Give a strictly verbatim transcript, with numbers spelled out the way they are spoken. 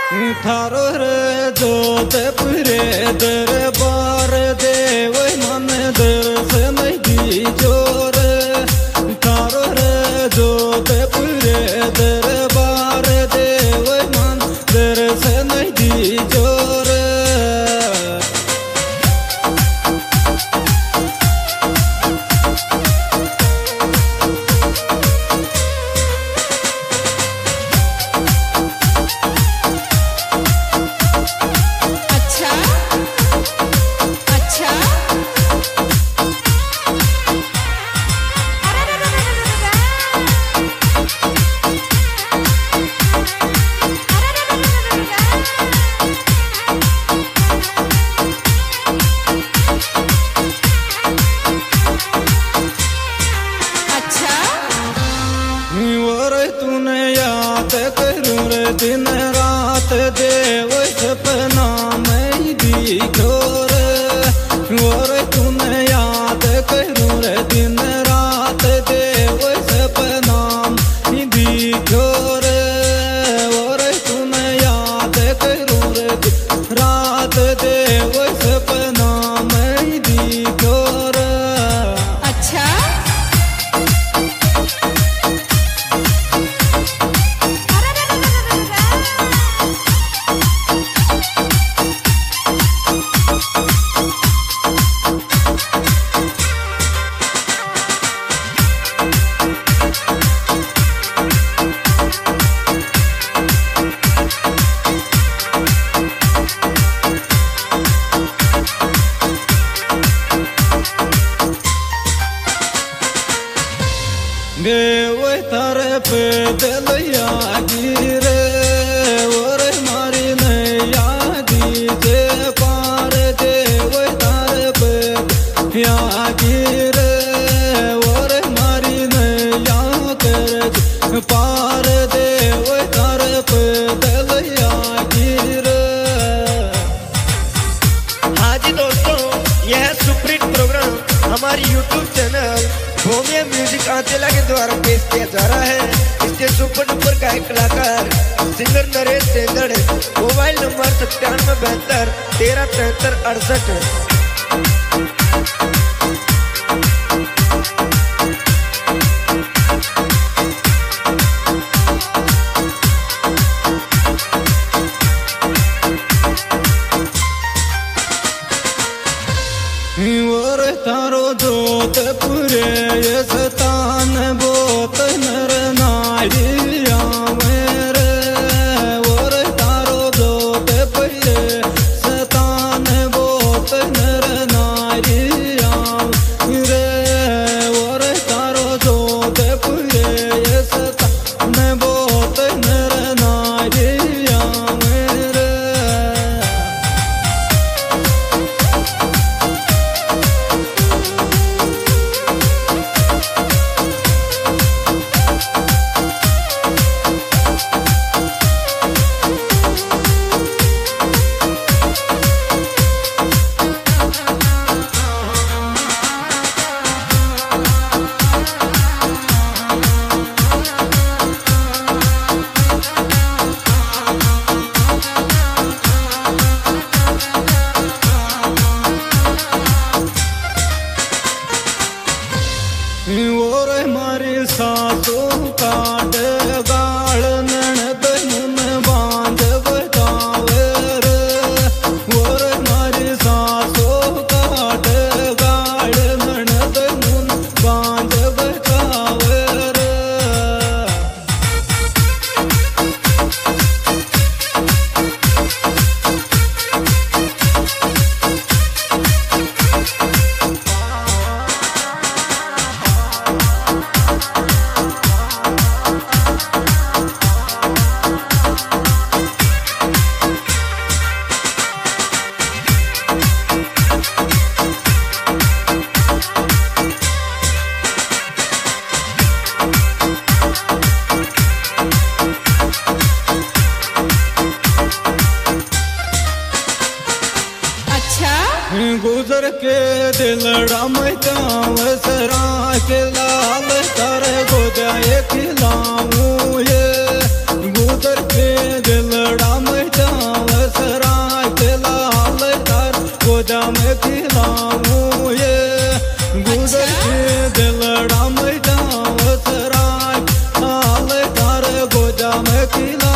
थारो रे जोधपुरे दरबार देव मन दर्शन दीजो रे। थारो रे जोधपुरे दरबार देव मन दर्शन दीजो रे। दिन रात देव सपना में दिखो रे। और तूने याद करूँ रे दिन रात देव सपना में दिखो रे। और तूने याद करूँ रे दिन रात देव सपना में दिखो रे। अच्छा देव तारे पे दलिया गिरे। और मारी नैया दीजे पार देव तारे पे या गिरे। और मारी नैया कर पार देव तारे पे दलिया गिरे। हाँ जी दोस्तों, यह सुप्रीत प्रोग्राम हमारी YouTube channel Bhumiya music Anchala के द्वारा पेश किया जा रहा है। इसके सुपर डुपर गायक कलाकार singer Naresh Sendar. Mobile number सत्तानवे बहत्तर तेरह तिहत्तर अड़सठ। और तारो जोधपुरे ये स्थान बहुत नर नारिया मेरे। और तारो जोधपुरे स्थान बहुत नर नारिया रे। और तारो जोधपुरे ये स्थान बहुत नर नारिया मेरे। और हमारी सासों काट गाल ननद मुन बांध बतावे रे। और हमारी सासों काट गाल ननद मुन बांध बतावे रे। गुजर के दिलड़ा में जाव सरा के लाल कर गोदाए खिलाऊं ये। गुजर के दिलड़ा में किला